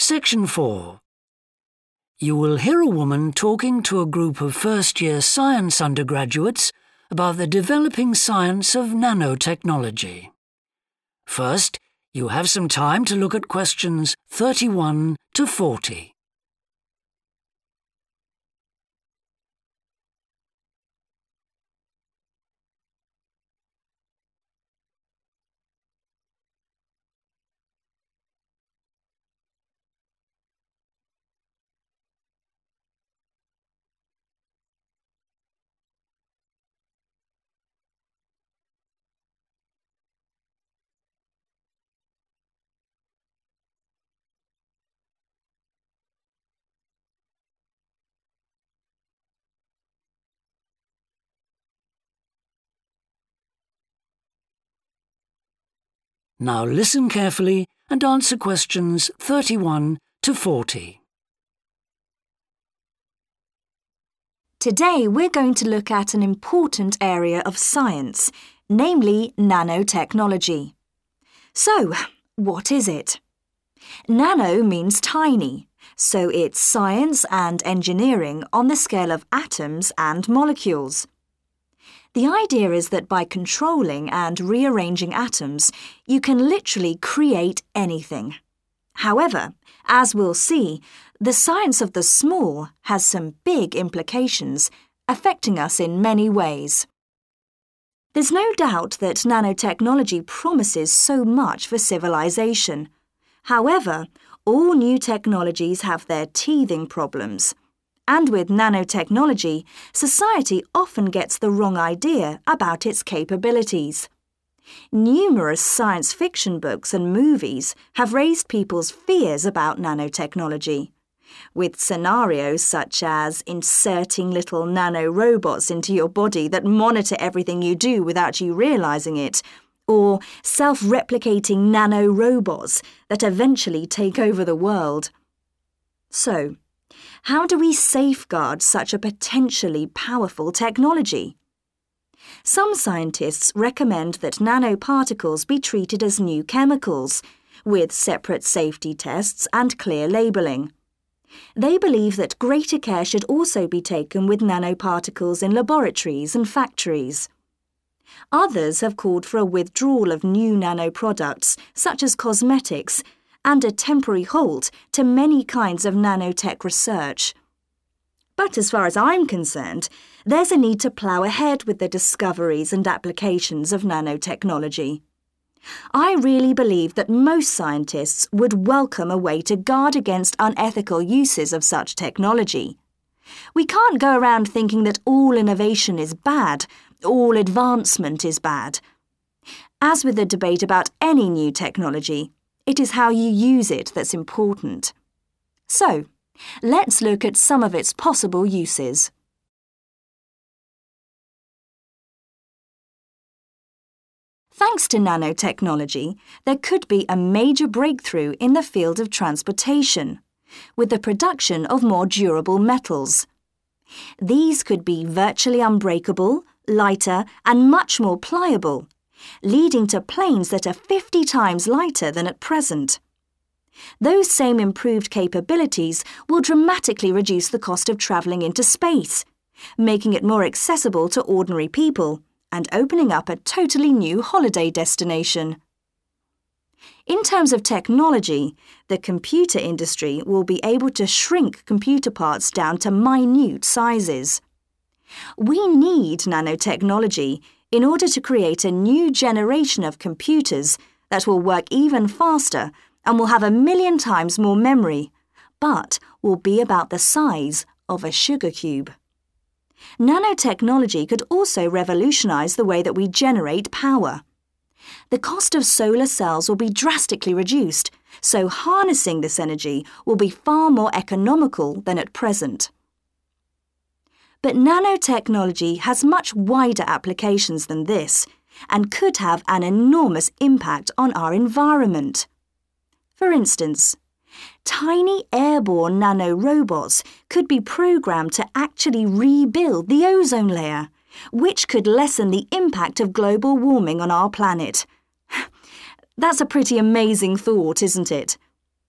Section 4. You will hear a woman talking to a group of first-year science undergraduates about the developing science of nanotechnology. First, you have some time to look at questions 31 to 40. Now listen carefully and answer questions 31 to 40. Today we're going to look at an important area of science, namely nanotechnology. So, what is it? Nano means tiny, so it's science and engineering on the scale of atoms and molecules. The idea is that by controlling and rearranging atoms, you can literally create anything. However, as we'll see, the science of the small has some big implications, affecting us in many ways. There's no doubt that nanotechnology promises so much for civilization. However, all new technologies have their teething problems. And with nanotechnology, society often gets the wrong idea about its capabilities. Numerous science fiction books and movies have raised people's fears about nanotechnology, with scenarios such as inserting little nanorobots into your body that monitor everything you do without you realizing it, or self-replicating nanorobots that eventually take over the world. So, how do we safeguard such a potentially powerful technology? Some scientists recommend that nanoparticles be treated as new chemicals, with separate safety tests and clear labelling. They believe that greater care should also be taken with nanoparticles in laboratories and factories. Others have called for a withdrawal of new nanoproducts, such as cosmetics, and a temporary halt to many kinds of nanotech research. But as far as I'm concerned, there's a need to plough ahead with the discoveries and applications of nanotechnology. I really believe that most scientists would welcome a way to guard against unethical uses of such technology. We can't go around thinking that all innovation is bad, all advancement is bad. As with the debate about any new technology, it is how you use it that's important. So, let's look at some of its possible uses. Thanks to nanotechnology, there could be a major breakthrough in the field of transportation, with the production of more durable metals. These could be virtually unbreakable, lighter, and much more pliable, leading to planes that are 50 times lighter than at present. Those same improved capabilities will dramatically reduce the cost of travelling into space, making it more accessible to ordinary people and opening up a totally new holiday destination. In terms of technology, the computer industry will be able to shrink computer parts down to minute sizes. We need nanotechnology in order to create a new generation of computers that will work even faster and will have 1,000,000 times more memory, but will be about the size of a sugar cube. Nanotechnology could also revolutionize the way that we generate power. The cost of solar cells will be drastically reduced, so harnessing this energy will be far more economical than at present. But nanotechnology has much wider applications than this and could have an enormous impact on our environment. For instance, tiny airborne nanorobots could be programmed to actually rebuild the ozone layer, which could lessen the impact of global warming on our planet. That's a pretty amazing thought, isn't it?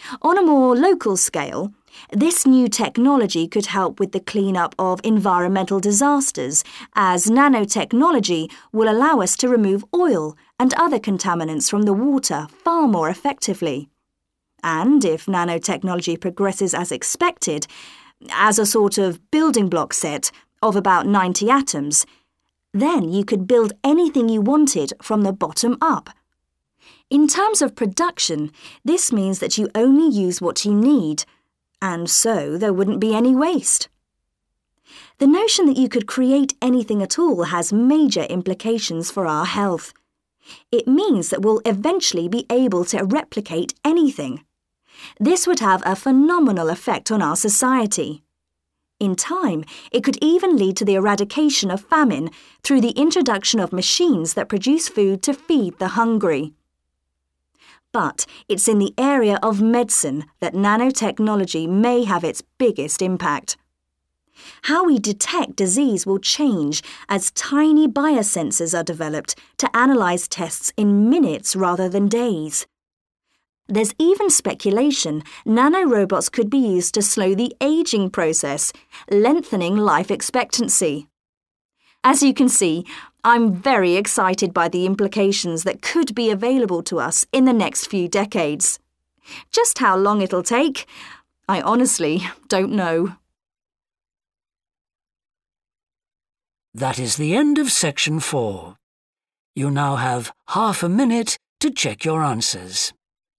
On a more local scale, this new technology could help with the clean-up of environmental disasters, as nanotechnology will allow us to remove oil and other contaminants from the water far more effectively. And if nanotechnology progresses as expected, as a sort of building block set of about 90 atoms, then you could build anything you wanted from the bottom up. In terms of production, this means that you only use what you need, and so there wouldn't be any waste. The notion that you could create anything at all has major implications for our health. It means that we'll eventually be able to replicate anything. This would have a phenomenal effect on our society. In time, it could even lead to the eradication of famine through the introduction of machines that produce food to feed the hungry. But it's in the area of medicine that nanotechnology may have its biggest impact. How we detect disease will change as tiny biosensors are developed to analyze tests in minutes rather than days. There's even speculation nanorobots could be used to slow the aging process, lengthening life expectancy. As you can see, I'm very excited by the implications that could be available to us in the next few decades. Just how long it'll take, I honestly don't know. That is the end of section 4. You now have half a minute to check your answers.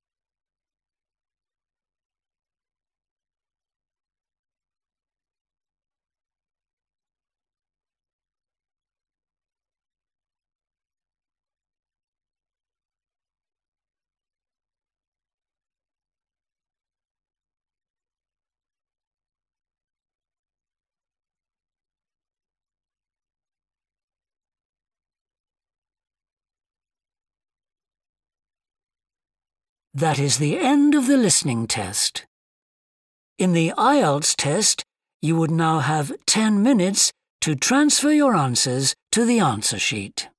That is the end of the listening test. In the IELTS test, you would now have 10 minutes to transfer your answers to the answer sheet.